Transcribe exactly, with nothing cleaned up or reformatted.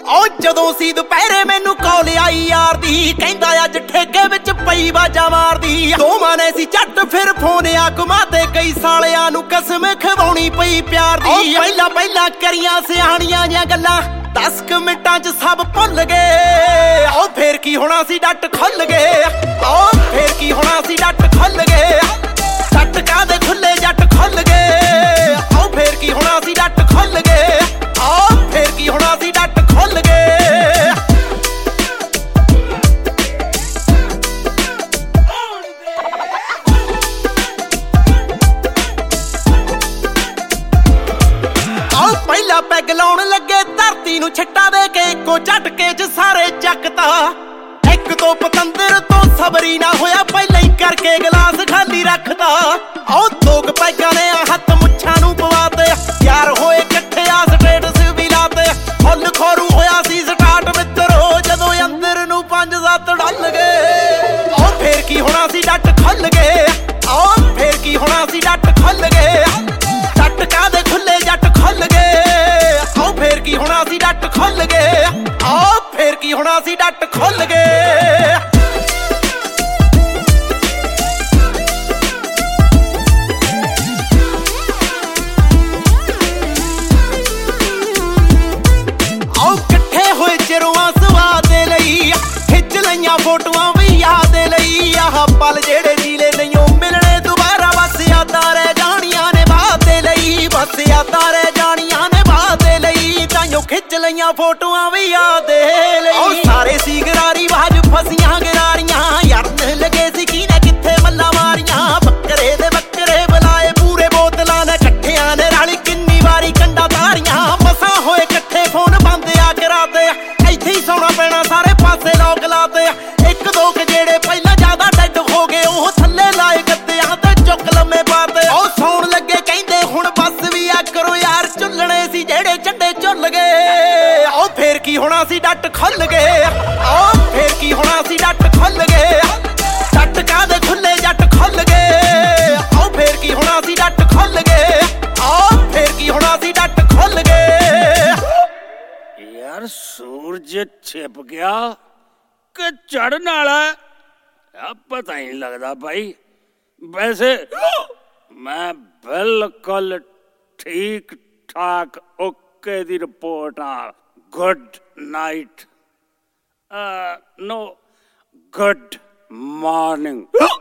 ਉਹ ਜਦੋਂ ਸੀ ਦੁਪਹਿਰੇ ਮੈਨੂੰ ਕਾਲ ਆਈ ਯਾਰ ਦੀ, ਕਹਿੰਦਾ ਅੱਜ ਠੇਕੇ ਵਿੱਚ ਪਈ ਬਾਜਾ ਮਾਰਦੀ। ਦੋਵਾਂ ਨੇ ਸੀ ਝੱਟ ਫਿਰ ਫੋਨ ਆ ਘੁਮਾ ਤੇ ਕਈ ਸਾਲਿਆਂ ਨੂੰ ਕਸਮ ਖਵਾਉਣੀ ਪਈ ਪਿਆਰ ਦੀ। ਪਹਿਲਾਂ ਪਹਿਲਾਂ ਕਰੀਆਂ ਸਿਆਣੀਆਂ ਜਾਂ ਗੱਲਾਂ ਦਸ ਕੁ ਮਿੰਟਾਂ ਚ ਸਭ ਭੁੱਲ ਗਏ। ਉਹ ਫੇਰ ਕੀ ਹੋਣਾ ਸੀ ਡੱਟ ਖੁੱਲ ਗਏ। ਉਹ ਫੇਰ ਕੀ ਹੋਣਾ ਸੀ ਡੱਟ ਖੁੱਲ ਗਏ। ਡੱਟ ਕਾਦੇ ਖੁੱਲੇ ਜੱਟ ਖੁੱਲ ਗਏ। ਉਹ ਫੇਰ ਕੀ ਹੋਣਾ ਸੀ ਡੱਟ ਖੁੱਲ ਗਏ। ਉਹ ਫੇਰ ਕੀ ਹੋਣਾ ਸੀ ਡੱਟ ਖੁੱਲ ਗਏ। ਪਹਿਲਾਂ ਪੈਗ ਲਾਉਣ ਲੱਗੇ ਧਰਤੀ ਨੂੰ ਛਿੱਟਾ ਦੇ ਕੇ ਇੱਕੋ ਝਟਕੇ ਚ ਸਾਰੇ ਚੱਕਤਾ। ਇੱਕ ਦੋ ਪਤੰਦਰ ਤੋਂ ਸਬਰੀ ਨਾ ਹੋਇਆ ਪਹਿਲਾਂ ਹੀ ਕਰਕੇ ਗਲਾਸ ਖਾਲੀ ਰੱਖਦਾ। ਉਹ ਦੋ ਕੁ ਪੈਗਾਂ ਨੇ ਹੱਥ ਮੁੱਛਾਂ ਨੂੰ ਪਵਾਤੇ, ਯਾਰ ਹੋਏ ਇਕੱਠੇ ਆ ਸਟੇਟਸ ਵੀ ਲਾਤੇ। ਫੁੱਲ ਖੋਰੂ ਹੋਇਆ ਸੀ ਸਟਾਰਟ ਮਿੱਤਰੋ ਜਦੋਂ ਅੰਦਰ ਨੂੰ ਪੰਜ ਸੱਤ ਡੱਲ ਗਏ। ਉਹ ਫੇਰ ਕੀ ਹੋਣਾ ਸੀ ਡੱਟ ਖੁੱਲ ਗਏ। ਉਹ ਫੇਰ ਕੀ ਹੋਣਾ ਸੀ ਡੱਟ ਖੁੱਲ ਗਏ। ਡੱਟ ਕਾਦੇ ਖੁੱਲੇ ਜੱਟ ਖੁੱਲ ਗਏ। ਉਹ ਫੇਰ ਕੀ ਹੋਣਾ ਸੀ ਡੱਟ ਖੁੱਲ ਗਏ। ਉਹ ਫੇਰ ਕੀ ਹੋਣਾ ਸੀ ਡੱਟ ਖੁੱਲ ਗਏ। ਉਹ ਇਕੱਠੇ ਹੋਏ ਚਿਰਵਾਂ ਸਵਾਦ ਦੇ ਲਈ ਖਿੱਚ ਲਈਆਂ ਫੋਟੋਆਂ ਵੀ ਯਾਦ ਦੇ ਲਈ। ਆਹ ਪਲ ਜਿਹੜੇ ਜੀਲੇ ਨਹੀਂ ਉਹ ਮਿਲਣੇ ਦੁਬਾਰਾ, ਬਸ ਯਾਦਾਂ ਰਹਿ ਜਾਣੀਆਂ ਨੇ ਬਾਤ ਦੇ ਲਈ। ਬਸ ਯਾਦਾਂ ਰਹਿ ਜਾਣੀਆਂ ਨੇ ਬਾਤ ਦੇ ਲਈ, ਤਾਈਓ ਖਿੱਚ ਲਈਆਂ ਫੋਟੋਆਂ ਵੀ ਯਾਦ ਦੇ ਲਈ। ਉਹ ਸਾਰੇ ਸੀ ਗਰਾਰੀ ਬਾਜ ਫਸੀਆਂ ਗਰਾਰੀਆਂ, ਯਾਰਨ ਲੱਗੇ ਸੀ ਕੀ ਨੇ ਕਿੱਥੇ ਮੱਲਾ ਮਾਰੀਆਂ। ਬੱਕਰੇ ਦੇ ਬੱਕਰੇ ਬੁਲਾਏ ਪੂਰੇ ਬੋਤਲਾਂ ਨੇ, ਇਕੱਠਿਆਂ ਨੇ ਰਲ ਕਿੰਨੀ ਵਾਰੀ ਕੰਡਾ ਤਾਰੀਆਂ। ਮਸਾਂ ਹੋਏ ਇਕੱਠੇ ਫੋਨ ਬੰਦ ਆ ਕਰਾਤੇ, ਇੱਥੇ ਹੀ ਸੌਣਾ ਪੈਣਾ ਸਾਰੇ ਪਾਸੇ ਲੋਕ ਲਾਤੇ। ਇੱਕ ਦੋ ਕੁ ਜਿਹੜੇ ਪਹਿਲਾਂ ਜ਼ਿਆਦਾ ਡੈਡ ਹੋ ਗਏ ਉਹ ਥੱਲੇ ਲਾਏ ਗੱਦਿਆਂ ਤੇ ਚੁੱਕ ਲੰਮੇ ਪਾਤੇ। ਉਹ ਸੌਣ ਲੱਗੇ ਕਹਿੰਦੇ ਹੁਣ ਬਸ ਵੀ ਆ ਕਰੋ ਯਾਰ, ਝੁੱਲਣੇ ਸੀ ਜਿਹੜੇ ਝੰਡੇ ਝੁੱਲ ਗਏ। ਉਹ ਫੇਰ ਕੀ ਹੋਣਾ ਸੀ ਡੱਟ ਖੁੱਲ ਗਏ। ਉਹ ਫੇਰ ਕੀ ਹੋਣਾ ਸੀ ਡੱਟ ਖੁੱਲ ਗਏ। ਡੱਟ ਕਾਦੇ ਖੁੱਲੇ ਜੱਟ ਖੁੱਲ ਗਏ। ਉਹ ਫੇਰ ਕੀ ਹੋਣਾ ਸੀ ਡੱਟ ਖੁੱਲ ਗਏ। ਉਹ ਫੇਰ ਕੀ ਹੋਣਾ ਸੀ ਡੱਟ ਖੁੱਲ ਗਏ। ਯਾਰ ਸੂਰਜ ਛਿਪ ਗਿਆ ਕਿ ਚੜ੍ਹਨ ਵਾਲਾ ਆ ਪਤਾ ਹੀ ਨਹੀਂ ਲੱਗਦਾ ਭਾਈ। ਵੈਸੇ ਮੈਂ ਬਿਲਕੁਲ ਠੀਕ ਠਾਕ ਓਕੇ ਦੀ ਰਿਪੋਰਟ ਆ। Good night, no good morning.